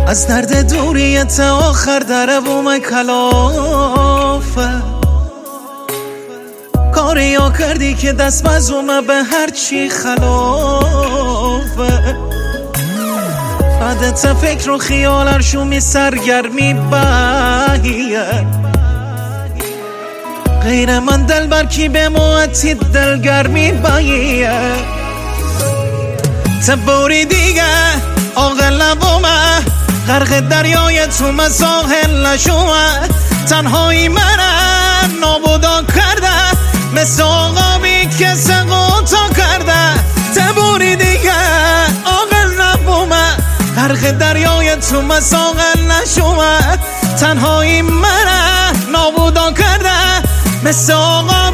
از درد دوریت آخر در بوم کلافه کاری ها کردی که دست مزومه به هر چی خلافه بعدت فکر و خیال هرشومی سرگرمی بایه غیر من دلبر کی به موتی دلگرمی بایه تبوری دیگه آقل نبومه غرق دریای تو من ساحل نشومه تنهایی منم نابودا کرده مثل آقابی که سقوطا کرده تبوری دیگه آقل نبومه غرق دریای تو من ساحل نشومه تنهایی منم نابودا کرده مثل آقا